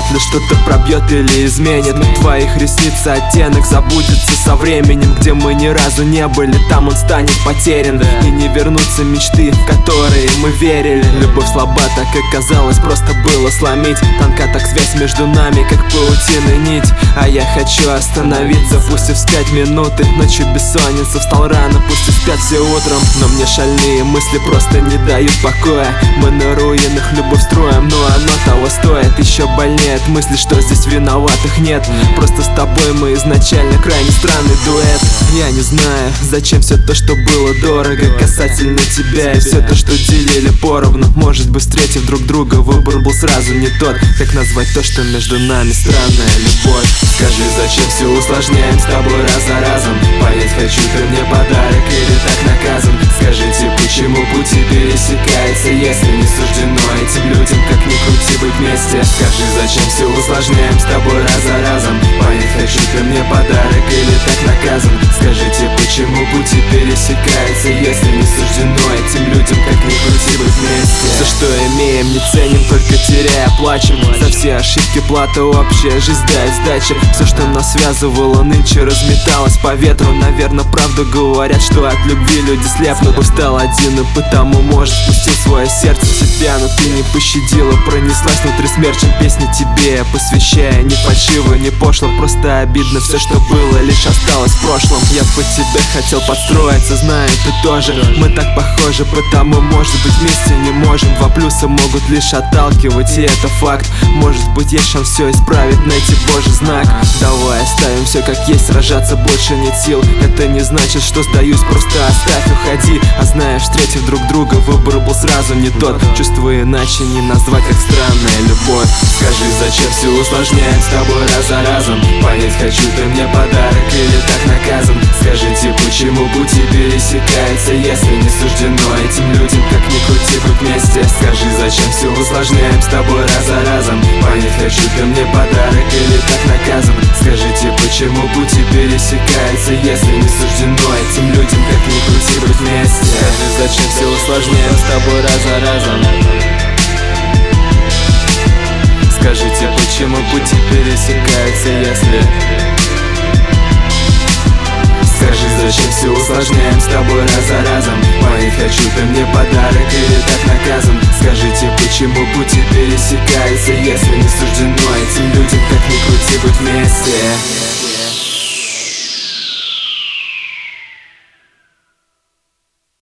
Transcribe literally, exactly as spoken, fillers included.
вряд ли что-то пробьет или изменит. Твоих ресниц оттенок забудется со временем. Где мы ни разу не были, там он станет потерян. И не вернутся мечты, в которые мы верили. Любовь слаба, так и казалось, просто было сломить. Тонка так связь между нами, как паутина нить. А я хочу остановиться, пусть и вскать минуты. Ночью бессонница, встал рано, пусть и спят все утром. Но мне шальные мысли просто не дают покоя. Мы на руинах любовь строим, но оно того стоит. Еще больнее от мысли, что здесь виноватых нет. Просто с тобой мы изначально крайне странный дуэт. Я не знаю, зачем все то, что было дорого касательно тебя, и все то, что делили поровну. Может быть, встретив друг друга, выбор был сразу не тот. Как назвать то, что между нами странная любовь? Скажи, зачем все усложняем с тобой раз за разом? Понять хочу, ты мне подарок или так наказан? Скажите, почему пути пересекаются, если не суждено этим людям, как ни крути, быть вместе? Скажи, зачем все усложняем с тобой раз за разом? Понять хочу, ты мне подарок или так наказан? Скажите, почему пути пересекаются, если не суждено этим людям, как ни крути, быть вместе? Все, что имеем, не ценим, только теряя плачем. За все ошибки плата общая, жизнь дает сдачи. Все, что нас связывало, нынче разметалось по ветру. Наверное, правду говорят, что от любви люди слепнут. Устал один и потому, может, спустил свое сердце в себя, но ты не пощадила, пронеслась внутри смерчем. Песни тебе я посвящаю, не фальшиво, не пошло, просто обидно. Все, что было, лишь осталось в прошлом. Я под тебя хотел подстроиться, знаю, ты тоже. Мы так похожи, потому, может быть, вместе не можем. Два плюса могут лишь отталкивать, и это факт. Может быть, есть шанс все исправить, найти Божий знак. Давай оставим все как есть, сражаться больше нет сил. Это не значит, что сдаюсь, просто оставь, уходи. А знаешь, встретив друг друга, выбор был сразу не тот. Чувства иначе не назвать, как странная любовь. Скажи, зачем все усложняем с тобой раз за разом? Понять хочу, ты мне подарок или так наказан? Скажите, почему пути пересекаются, если не суждено этим людям, как ни крути, быть вместе? Скажи, зачем все усложняем с тобой раз за разом? Понять хочу, ты мне подарок или так наказан? Скажите, почему пути пересекаются, если не суждено этим людям, как ни крути, быть вместе? Скажи, зачем все усложняем с тобой раз за разом? Скажите, почему пути пересекаются, если... Скажи, зачем все усложняем с тобой раз за разом? Понять хочу, ты мне подарок или так наказан? Скажите, почему пути пересекаются, если не суждено этим людям, как ни крути, быть вместе?